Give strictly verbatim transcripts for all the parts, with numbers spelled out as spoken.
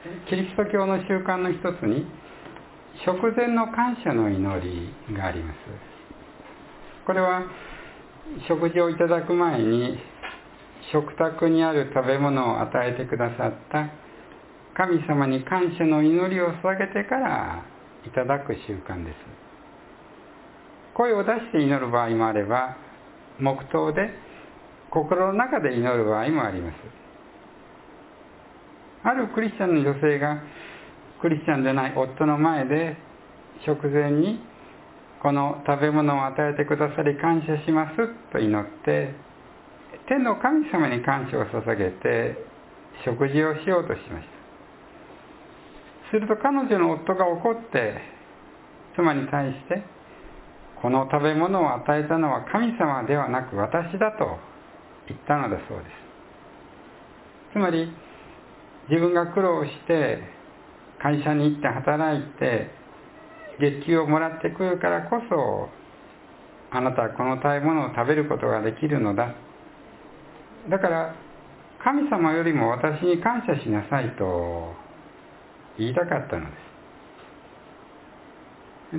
キリスト教の習慣の一つに食前の感謝の祈りがあります。これは食事をいただく前に食卓にある食べ物を与えてくださった神様に感謝の祈りを捧げてからいただく習慣です。声を出して祈る場合もあれば、黙祷で心の中で祈る場合もあります。あるクリスチャンの女性がクリスチャンでない夫の前で食前にこの食べ物を与えてくださり感謝しますと祈って天の神様に感謝を捧げて食事をしようとしました。すると彼女の夫が怒って妻に対して、この食べ物を与えたのは神様ではなく私だと言ったのだそうです。つまり自分が苦労して会社に行って働いて月給をもらってくるからこそ、あなたはこの食べ物を食べることができるのだ、だから神様よりも私に感謝しなさいと言いたかったのです。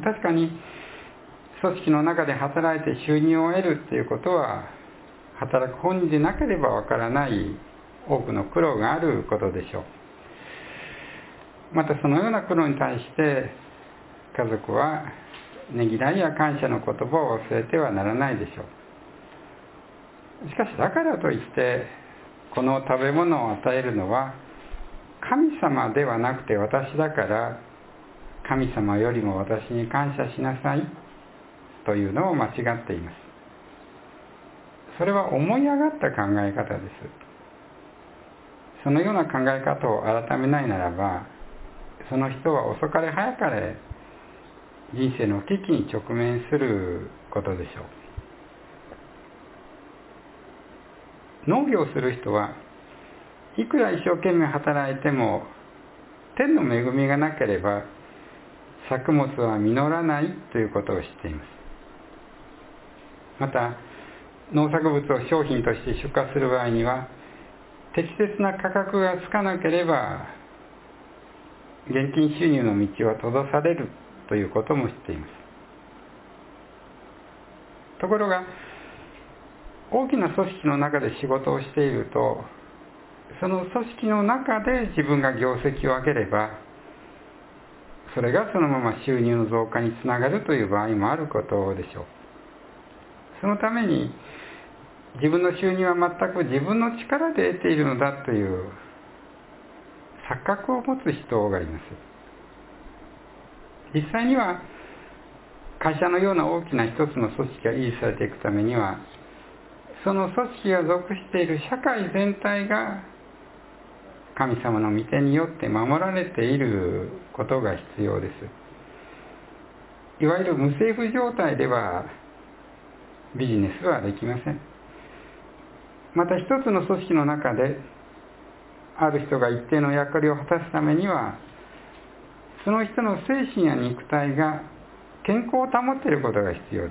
確かに組織の中で働いて収入を得るっていうことは働く本人でなければわからない多くの苦労があることでしょう。またそのような苦労に対して家族はねぎらいや感謝の言葉を忘れてはならないでしょう。しかしだからといってこの食べ物を与えるのは神様ではなくて私だから神様よりも私に感謝しなさいというのを間違っています。それは思い上がった考え方です。そのような考え方を改めないならば、その人は遅かれ早かれ人生の危機に直面することでしょう。農業をする人はいくら一生懸命働いても天の恵みがなければ作物は実らないということを知っています。また農作物を商品として出荷する場合には適切な価格がつかなければ現金収入の道は閉ざされるということも知っています。ところが大きな組織の中で仕事をしていると、その組織の中で自分が業績を上げればそれがそのまま収入の増加につながるという場合もあることでしょう。そのために自分の収入は全く自分の力で得ているのだという錯覚を持つ人がいます。実際には会社のような大きな一つの組織が維持されていくためには、その組織が属している社会全体が神様の御手によって守られていることが必要です。いわゆる無政府状態ではビジネスはできません。また一つの組織の中である人が一定の役割を果たすためには、その人の精神や肉体が健康を保っていることが必要です。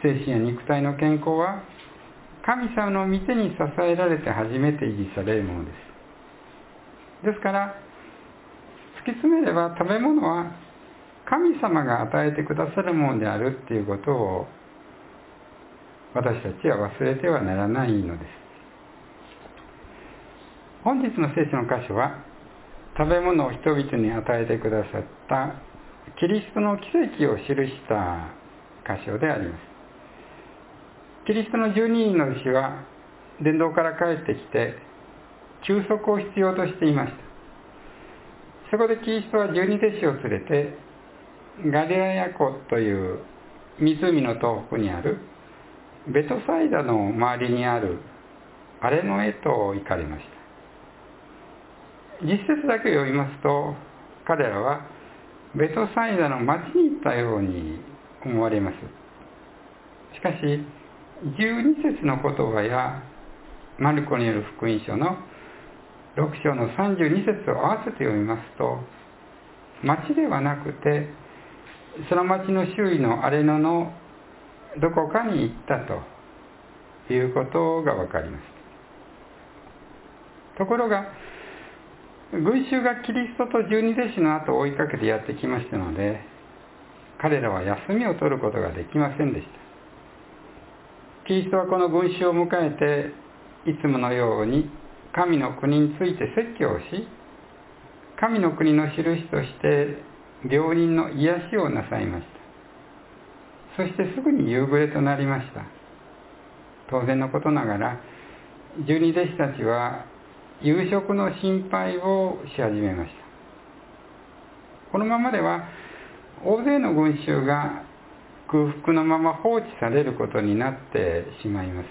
精神や肉体の健康は神様の御手に支えられて初めて維持されるものです。ですから突き詰めれば食べ物は神様が与えてくださるものであるということを私たちは忘れてはならないのです。本日の聖書の箇所は食べ物を人々に与えてくださったキリストの奇跡を記した箇所であります。キリストの十二人の弟子は伝道から帰ってきて休息を必要としていました。そこでキリストは十二弟子を連れてガリラヤ湖という湖の東北にあるベトサイダの周りにあるアレノへと行かれました。実節だけを読みますと、彼らはベトサイダの町に行ったように思われます。しかしじゅうに節の言葉やマルコによる福音書のろく章のさんじゅうに節を合わせて読みますと、町ではなくてその町の周囲のアレノのどこかに行ったということがわかります。ところが群衆がキリストと十二弟子の後を追いかけてやってきましたので、彼らは休みを取ることができませんでした。キリストはこの群衆を迎えて、いつものように神の国について説教をし、神の国の印として病人の癒しをなさいました。そしてすぐに夕暮れとなりました。当然のことながら、十二弟子たちは夕食の心配をし始めました。このままでは大勢の群衆が空腹のまま放置されることになってしまいます。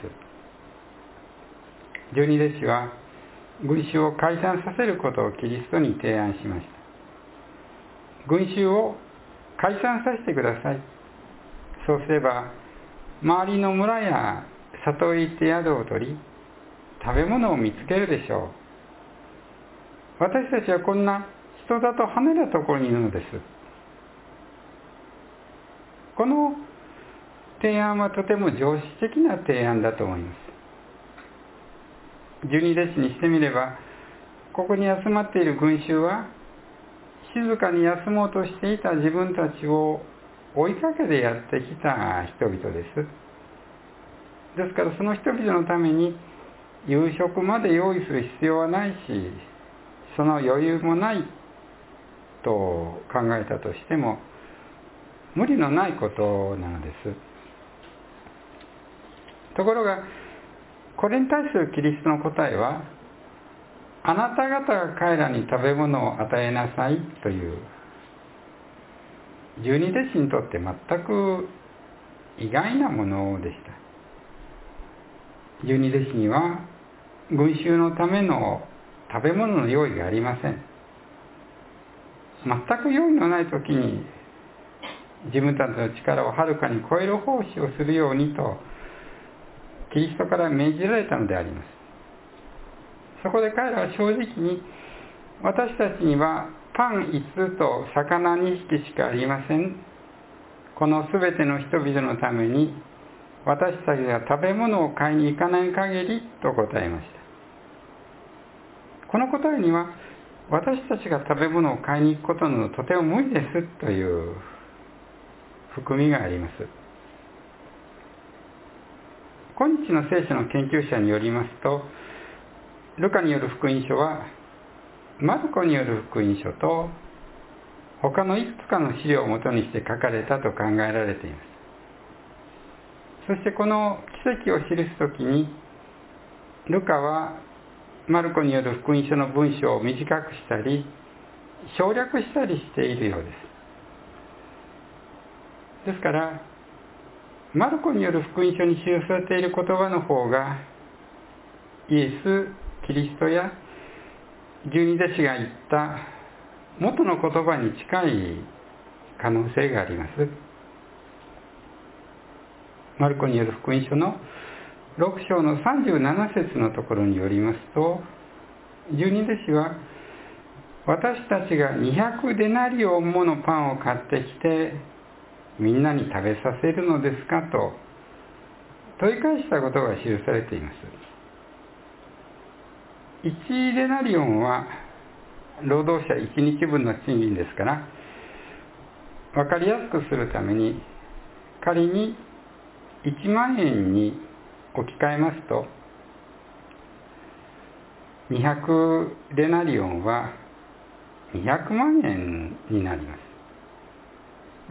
十二弟子は群衆を解散させることをキリストに提案しました。群衆を解散させてください。そうすれば周りの村や里へ行って宿を取り、食べ物を見つけるでしょう。私たちはこんな人里離れたところにいるのです。この提案はとても常識的な提案だと思います。十二弟子にしてみれば、ここに集まっている群衆は静かに休もうとしていた自分たちを追いかけてやってきた人々です。ですからその人々のために夕食まで用意する必要はないし、その余裕もないと考えたとしても無理のないことなのです。ところがこれに対するキリストの答えは、あなた方が彼らに食べ物を与えなさいという、十二弟子にとって全く意外なものでした。十二弟子には群衆のための食べ物の用意がありません。全く用意のない時に自分たちの力をはるかに超える奉仕をするようにとキリストから命じられたのであります。そこで彼らは正直に、私たちにはパンいつつと魚にひきしかありません。このすべての人々のために私たちが食べ物を買いに行かない限りと答えました。この答えには、私たちが食べ物を買いに行くことなどとても無理ですという含みがあります。今日の聖書の研究者によりますと、ルカによる福音書はマルコによる福音書と他のいくつかの資料をもとにして書かれたと考えられています。そしてこの奇跡を記すときに、ルカはマルコによる福音書の文章を短くしたり省略したりしているようです。ですからマルコによる福音書に記されている言葉の方がイエス・キリストや十二弟子が言った元の言葉に近い可能性があります。マルコによる福音書のろく章のさんじゅうなな節のところによりますと、十二弟子は、私たちがにひゃくデナリオンものパンを買ってきてみんなに食べさせるのですかと問い返したことが記されています。いちデナリオンは労働者いちにちぶんの賃金ですから、分かりやすくするために仮にいちまんえんに置き換えますと、にひゃくデナリオンはにひゃくまんえんになります。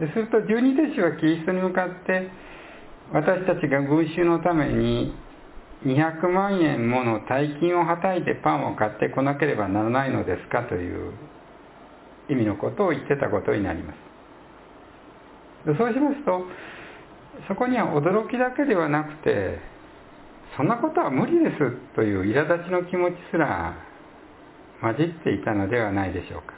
ですると十二弟子はキリストに向かって、私たちが群衆のためににひゃくまんえんもの大金をはたいてパンを買ってこなければならないのですかという意味のことを言ってたことになります。そうしますと、そこには驚きだけではなくて、そんなことは無理ですという苛立ちの気持ちすら混じっていたのではないでしょうか。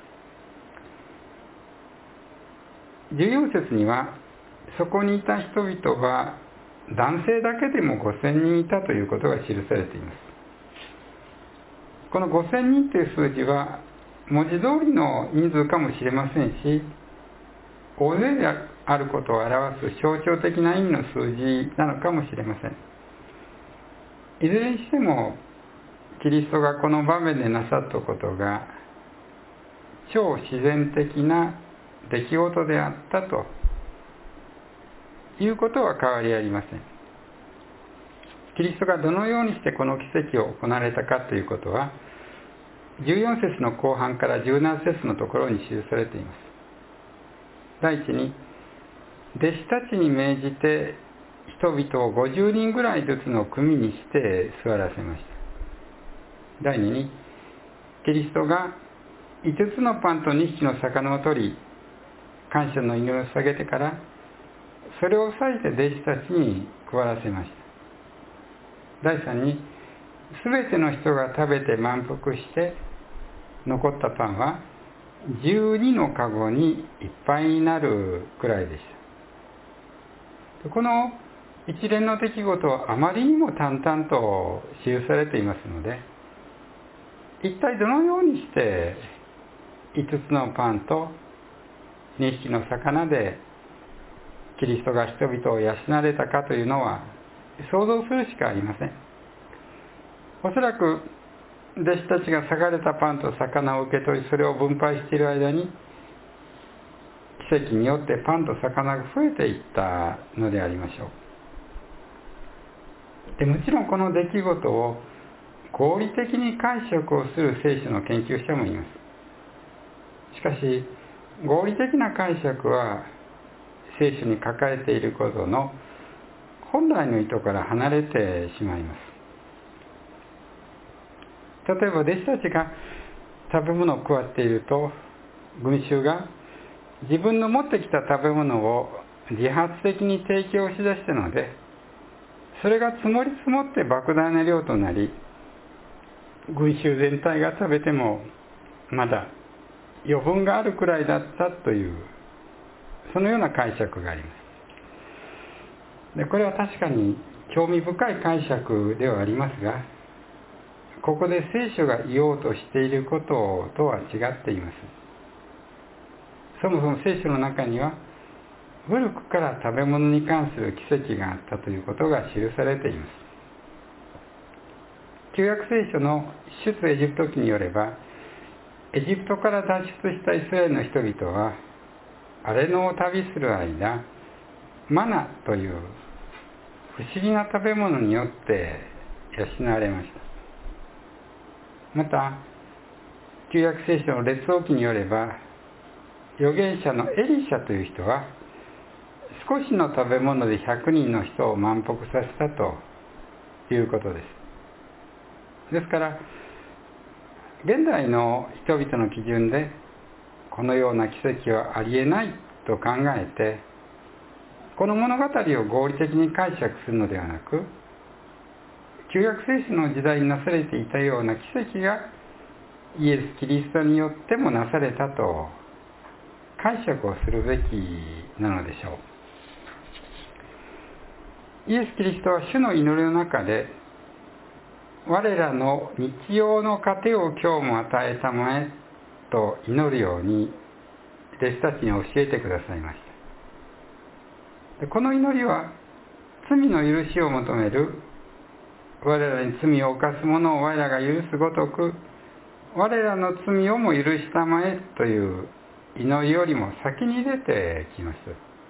じゅうよん節には、そこにいた人々は男性だけでもごせんにんいたということが記されています。このごせんにんという数字は文字通りの人数かもしれませんし、大勢であることを表す象徴的な意味の数字なのかもしれません。いずれにしてもキリストがこの場面でなさったことが超自然的な出来事であったということは変わりありません。キリストがどのようにしてこの奇跡を行われたかということは、じゅうよん節の後半からじゅうなな節のところに記されています。第一に、弟子たちに命じて人々をごじゅうにんぐらいずつの組にして座らせました。第二に、キリストがいつつのパンとにひきの魚を取り、感謝の祈りを捧げてから、それを裂いて弟子たちに配らせました。第三に、すべての人が食べて満腹して、残ったパンはじゅうにのかごにいっぱいになるくらいでした。この一連の出来事はあまりにも淡々と記されていますので、一体どのようにしていつつのパンとにひきの魚でキリストが人々を養われたかというのは想像するしかありません。おそらく弟子たちが裂かれたパンと魚を受け取り、それを分配している間に奇跡によってパンと魚が増えていったのでありましょう。でもちろんこの出来事を合理的に解釈をする聖書の研究者もいます。しかし合理的な解釈は聖書に書かれていることの本来の意図から離れてしまいます。例えば弟子たちが食べ物を食わっていると、群衆が自分の持ってきた食べ物を自発的に提供しだしたので、それが積もり積もって莫大な量となり、群衆全体が食べてもまだ余分があるくらいだったという、そのような解釈があります。で、これは確かに興味深い解釈ではありますが、ここで聖書が言おうとしていることとは違っています。そもそも聖書の中には古くから食べ物に関する奇跡があったということが記されています。旧約聖書の出エジプト記によれば、エジプトから脱出したイスラエルの人々は荒れ野を旅する間、マナという不思議な食べ物によって養われました。また旧約聖書の列王記によれば、預言者のエリシャという人は少しの食べ物でひゃくにんの人を満腹させたということです。ですから現代の人々の基準でこのような奇跡はありえないと考えて、この物語を合理的に解釈するのではなく、旧約聖書の時代になされていたような奇跡がイエス・キリストによってもなされたと解釈をするべきなのでしょう。イエス・キリストは主の祈りの中で、我らの日曜の糧を今日も与えたまえと祈るように弟子たちに教えてくださいました。で、この祈りは罪の許しを求める、我らに罪を犯す者を我らが許すごとく我らの罪をも許したまえという祈りよりも先に出てきます。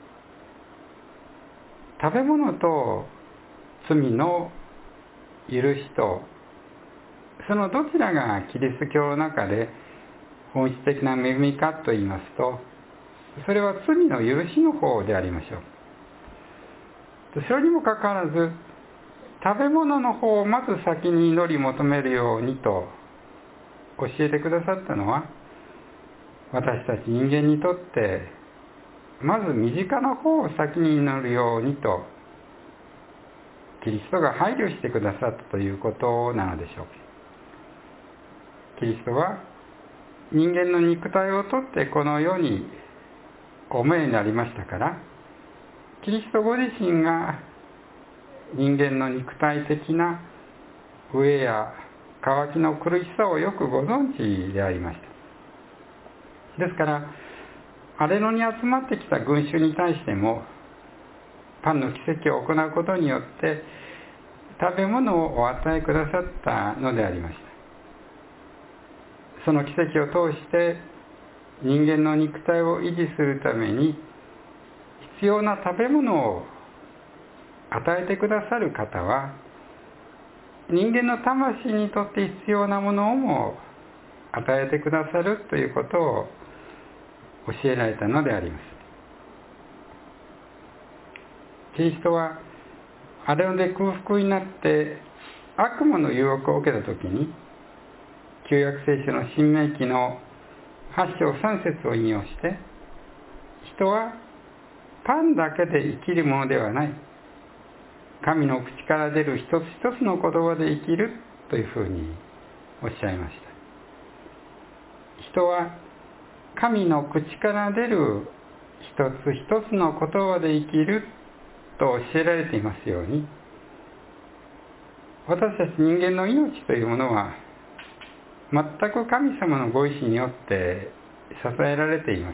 食べ物と罪の許しと、そのどちらがキリスト教の中で本質的な恵みかと言いますと、それは罪の許しの方でありましょう。それにもかかわらず、食べ物の方をまず先に祈り求めるようにと教えてくださったのは、私たち人間にとってまず身近な方を先に祈るようにとキリストが配慮してくださったということなのでしょう。キリストは人間の肉体をとってこの世にお生まれになりましたから、キリストご自身が人間の肉体的な飢えや渇きの苦しさをよくご存知でありました。ですから荒れ野に集まってきた群衆に対してもパンの奇跡を行うことによって食べ物をお与えくださったのでありました。その奇跡を通して人間の肉体を維持するために必要な食べ物を与えてくださる方は、人間の魂にとって必要なものをも与えてくださるということを教えられたのであります。キリストはあれで空腹になって悪魔の誘惑を受けたときに、旧約聖書の新明記のはち章さん節を引用して、人はパンだけで生きるものではない、神の口から出る一つ一つの言葉で生きるというふうにおっしゃいました。人は神の口から出る一つ一つの言葉で生きると教えられていますように、私たち人間の命というものは全く神様のご意志によって支えられています。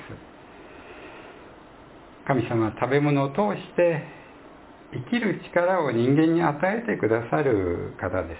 神様は食べ物を通して生きる力を人間に与えてくださる方です。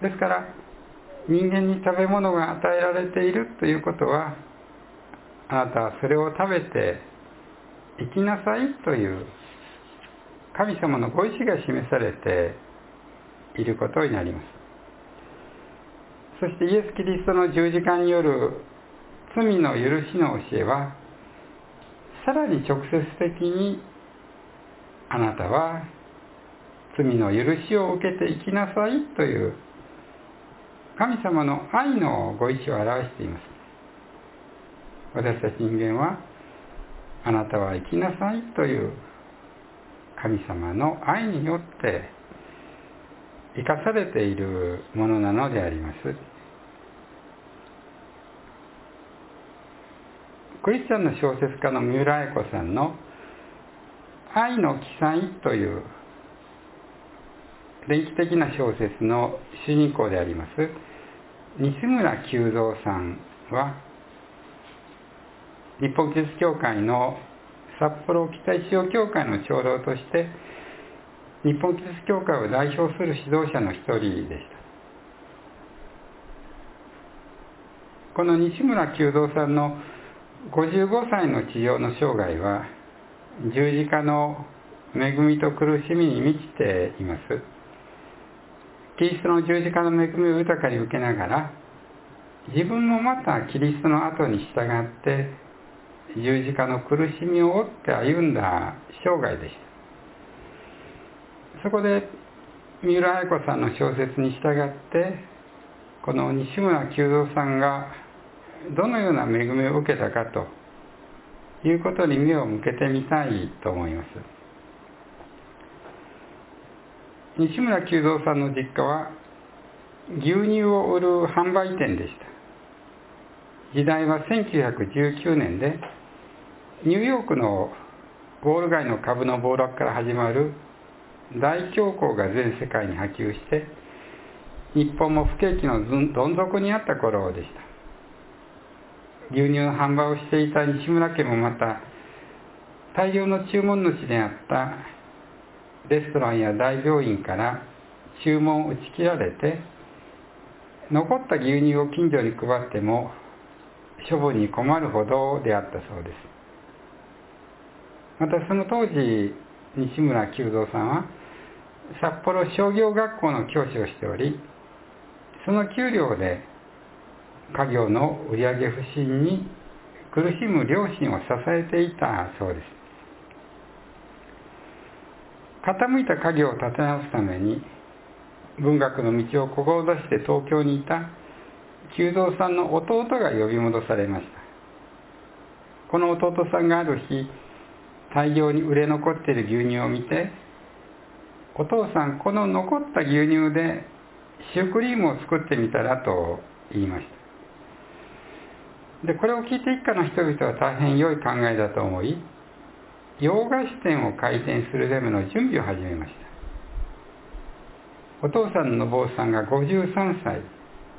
ですから人間に食べ物が与えられているということは、あなたはそれを食べて生きなさいという神様のご意志が示されていることになります。そしてイエス・キリストの十字架による罪の許しの教えは、さらに直接的にあなたは罪の許しを受けて生きなさいという神様の愛のご意志を表しています。私たち人間は、あなたは生きなさいという神様の愛によって生かされているものなのであります。クリスチャンの小説家の三浦綾子さんの愛の記載という伝記的な小説の主人公であります西村久三さんは、日本キリスト教会の札幌北一応教会の長老として日本キリスト教会を代表する指導者の一人でした。この西村久三さんのごじゅうごさいの地上の生涯は、十字架の恵みと苦しみに満ちています。キリストの十字架の恵みを豊かに受けながら、自分もまたキリストの後に従って十字架の苦しみを負って歩んだ生涯でした。そこで三浦綾子さんの小説に従って、この西村久三さんがどのような恵みを受けたかということに目を向けてみたいと思います。西村久三さんの実家は牛乳を売る販売店でした。時代はせんきゅうひゃくじゅうきゅうねんで、ニューヨークのウォール街の株の暴落から始まる大恐慌が全世界に波及して、日本も不景気のどん底にあった頃でした。牛乳の販売をしていた西村家もまた、大量の注文主であったレストランや大病院から注文を打ち切られて、残った牛乳を近所に配っても処分に困るほどであったそうです。またその当時、西村久三さんは札幌商業学校の教師をしており、その給料で家業の売上不振に苦しむ両親を支えていたそうです。傾いた家業を立て直すために文学の道を志して東京にいた久三さんの弟が呼び戻されました。この弟さんがある日、大量に売れ残っている牛乳を見て、お父さん、この残った牛乳でシュークリームを作ってみたらと言いました。で、これを聞いて一家の人々は大変良い考えだと思い、洋菓子店を開店するための準備を始めました。お父さんの坊さんがごじゅうさんさい、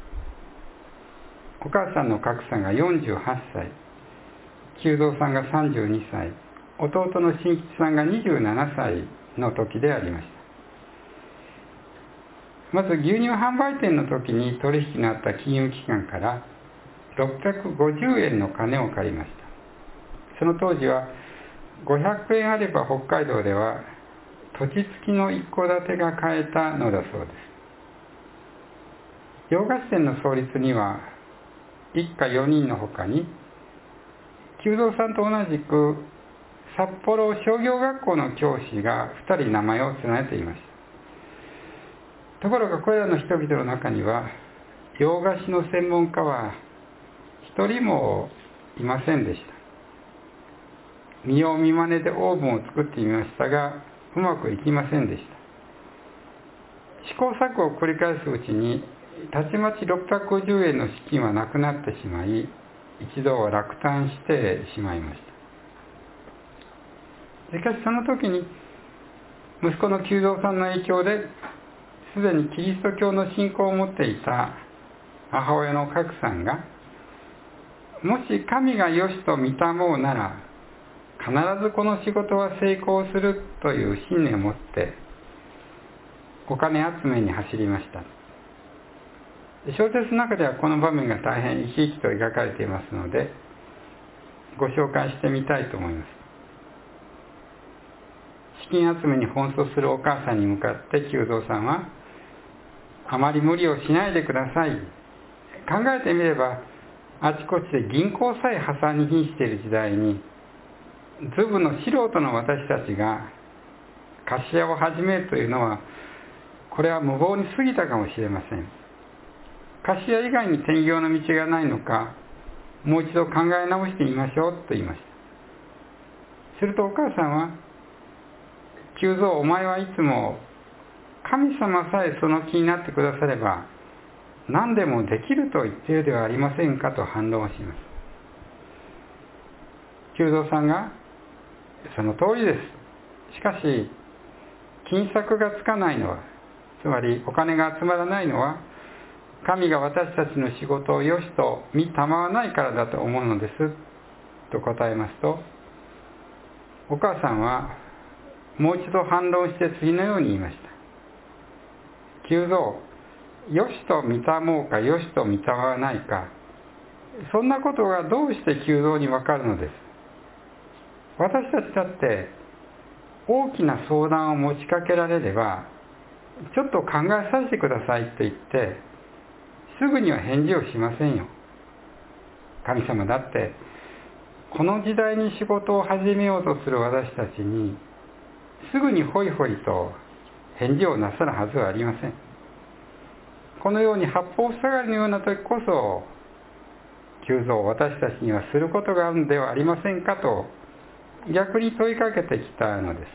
お母さんの格さんがよんじゅうはっさい、久三さんがさんじゅうにさい、弟の新吉さんがにじゅうななさいの時でありました。まず牛乳販売店の時に取引のあった金融機関からろっぴゃくごじゅうえんの金を借りました。その当時はごひゃくえんあれば北海道では土地付きの一戸建てが買えたのだそうです。洋菓子店の創立には一家よにんの他に久蔵さんと同じく札幌商業学校の教師がふたり名前を連ねていました。ところがこれらの人々の中には洋菓子の専門家は一人もいませんでした。見よう見まねでオーブンを作ってみましたがうまくいきませんでした。試行錯誤を繰り返すうちにたちまちろっぴゃくごじゅうえんの資金はなくなってしまい、一度は落胆してしまいました。しかしその時に息子の久蔵さんの影響ですでにキリスト教の信仰を持っていた母親の賀来さんが、もし神が良しと認もうなら必ずこの仕事は成功するという信念を持ってお金集めに走りました。小説の中ではこの場面が大変生き生きと描かれていますのでご紹介してみたいと思います。資金集めに奔走するお母さんに向かって久蔵さんは、あまり無理をしないでください。考えてみればあちこちで銀行さえ破産に瀕している時代にずぶの素人の私たちが菓子屋を始めるというのは、これは無謀に過ぎたかもしれません。菓子屋以外に転業の道がないのか、もう一度考え直してみましょうと言いました。するとお母さんは、久蔵、お前はいつも神様さえその気になってくだされば何でもできると言っているではありませんかと反論します。久蔵さんが、その通りです。しかし金策がつかないのは、つまりお金が集まらないのは、神が私たちの仕事を良しと見たまわないからだと思うのですと答えますと、お母さんはもう一度反論して次のように言いました。久蔵、良しと見たもうか良しと見たまわないか、そんなことがどうして久蔵にわかるのです。私たちだって大きな相談を持ちかけられれば、ちょっと考えさせてくださいと言ってすぐには返事をしませんよ。神様だってこの時代に仕事を始めようとする私たちにすぐにホイホイと返事をなさるはずはありません。このように八方塞がりのような時こそ、久蔵、私たちにはすることがあるのではありませんかと逆に問いかけてきたのです。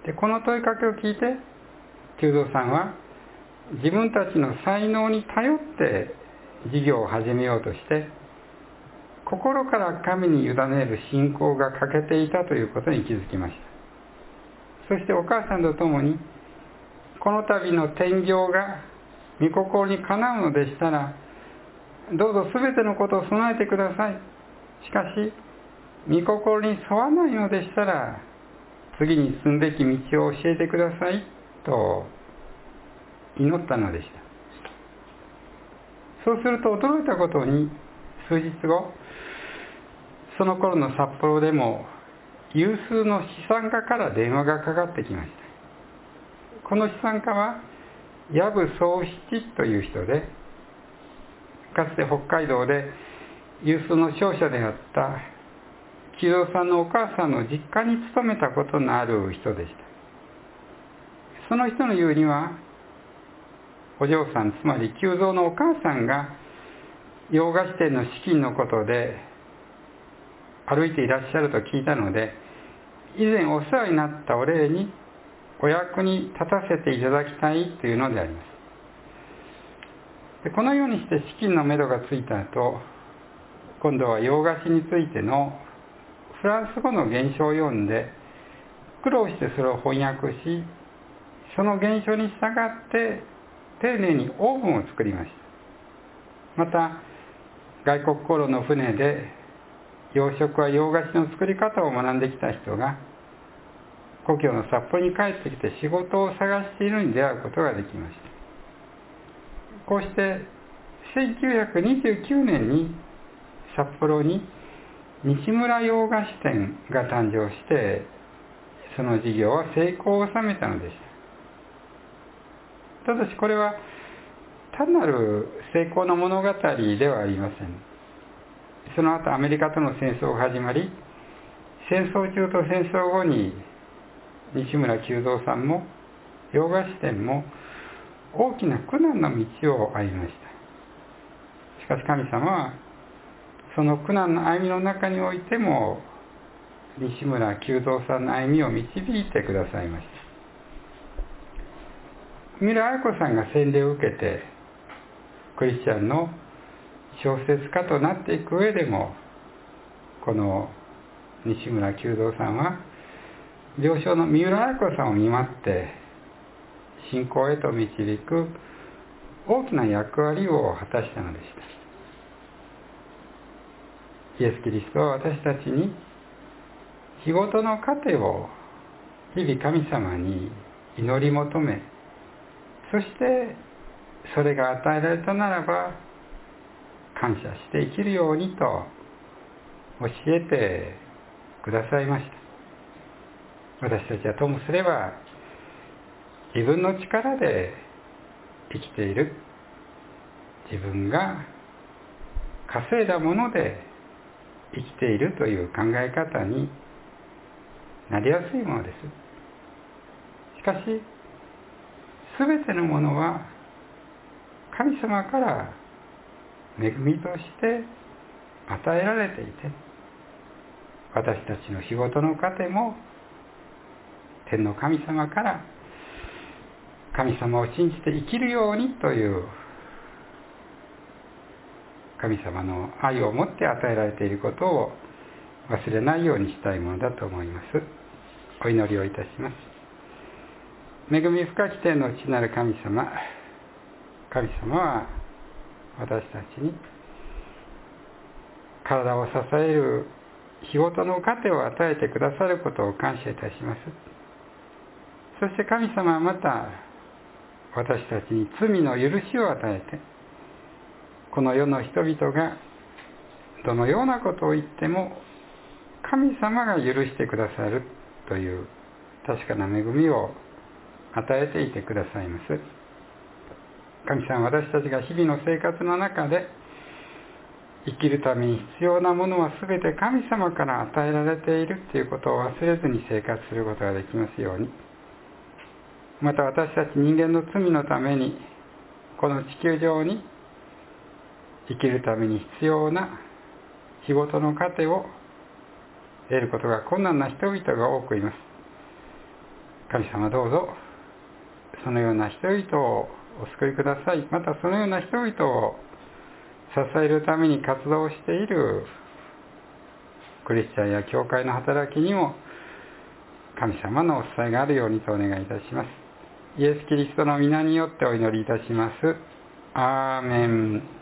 で、この問いかけを聞いて久蔵さんは自分たちの才能に頼って事業を始めようとして、心から神に委ねる信仰が欠けていたということに気づきました。そしてお母さんと共に、この度の転業が御心にかなうのでしたら、どうぞすべてのことを備えてください。しかし御心に沿わないのでしたら、次に進むべき道を教えてくださいと祈ったのでした。そうすると驚いたことに、数日後、その頃の札幌でも有数の資産家から電話がかかってきました。この資産家は藪宗七という人で、かつて北海道で有数の商社であった木戸さんのお母さんの実家に勤めたことのある人でした。その人の言うには、お嬢さん、つまり久蔵のお母さんが洋菓子店の資金のことで歩いていらっしゃると聞いたので、以前お世話になったお礼にお役に立たせていただきたいというのであります。で、このようにして資金のめどがついた後、今度は洋菓子についてのフランス語の原書を読んで、苦労してそれを翻訳し、その原書に従って丁寧にオーブンを作りました。また外国航路の船で洋食は洋菓子の作り方を学んできた人が故郷の札幌に帰ってきて仕事を探しているのに出会うことができました。こうしてせんきゅうひゃくにじゅうきゅうねんに札幌に西村洋菓子店が誕生して、その事業は成功を収めたのでした。ただしこれは単なる成功の物語ではありません。その後アメリカとの戦争が始まり、戦争中と戦争後に西村久三さんも洋菓子店も大きな苦難の道を歩みました。しかし神様はその苦難の歩みの中においても西村久三さんの歩みを導いてくださいました。三浦綾子さんが洗礼を受けてクリスチャンの小説家となっていく上でも、この西村久三さんは病床の三浦綾子さんを見舞って信仰へと導く大きな役割を果たしたのでした。イエス・キリストは私たちに仕事の糧を日々神様に祈り求め、そしてそれが与えられたならば感謝して生きるようにと教えてくださいました。私たちはともすれば自分の力で生きている、自分が稼いだもので生きているという考え方になりやすいものです。しかしすべてのものは神様から恵みとして与えられていて、私たちの仕事の糧も天の神様から神様を信じて生きるようにという神様の愛を持って与えられていることを忘れないようにしたいものだと思います。お祈りをいたします。恵み深き天の父なる神様、神様は私たちに体を支える仕事の糧を与えてくださることを感謝いたします。そして神様はまた私たちに罪の許しを与えて、この世の人々がどのようなことを言っても神様が許してくださるという確かな恵みを与えていてくださいます。神様、私たちが日々の生活の中で生きるために必要なものは全て神様から与えられているということを忘れずに生活することができますように。また私たち人間の罪のためにこの地球上に生きるために必要な仕事の糧を得ることが困難な人々が多くいます。神様、どうぞそのような人々をお救いください。またそのような人々を支えるために活動しているクリスチャンや教会の働きにも神様のお支えがあるようにとお願いいたします。イエス・キリストの皆によってお祈りいたします。アーメン。